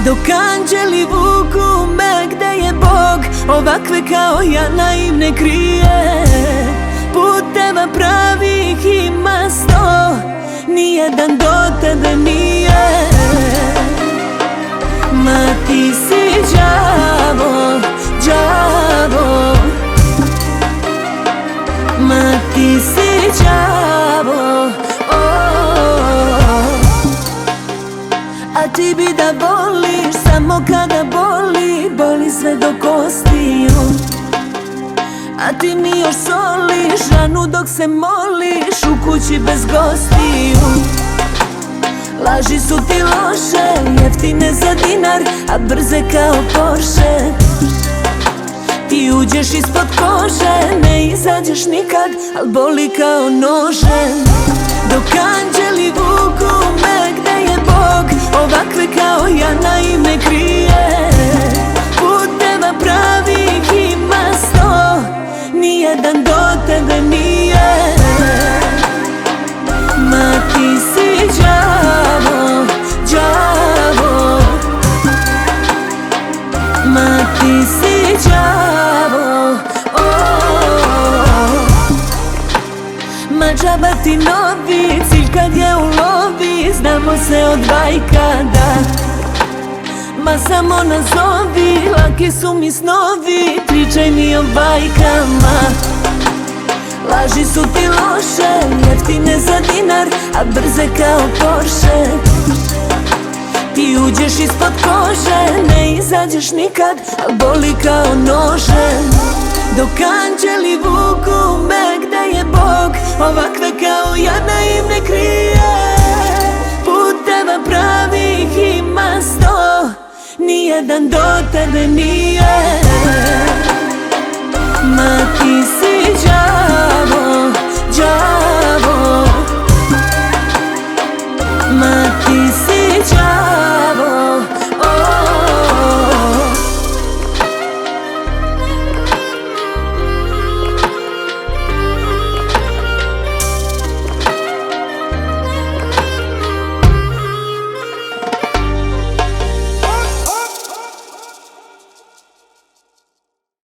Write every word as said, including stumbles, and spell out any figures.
Dok anđeli vuku me gde je Bog, ovakve kao ja naivne krije. Puteva pravih ima sto, nijedan do tebe nije. Ma ti si đavo, đavo, ma ti si đavo, oh. A ti bi da voliš samo kada boli, boli sve do kostiju. A ti mi još soliš ranu dok se moliš u kući bez gostiju. Laži su ti loše, jeftine za dinar, a brze kao Porsche. Ti uđeš ispod kože, ne izađeš nikad, al boli kao nože. Dok anđeli vuku me gde je Bog, ovakve kao ja naivne krije. Puteva pravih ima sto, nijedan do tebe nije. Ma ti si đavo, đavo, ma ti si đavo, oh. Ma džaba ti novi, cilj kad je u lovi, znamo se od vajkada. Ma samo nazovi, laki su mi snovi, pričaj mi o bajkama. Laži su ti loše, jeftine za dinar, a brze kao Porsche. Ti uđeš ispod kože, ne izađeš nikad, al boli kao nože. Dok anđeli vuku me gde je Bog, ovakve kao ja naivne krije. Puteva pravih ima sto, nijedan do tebe nije. Ma ti si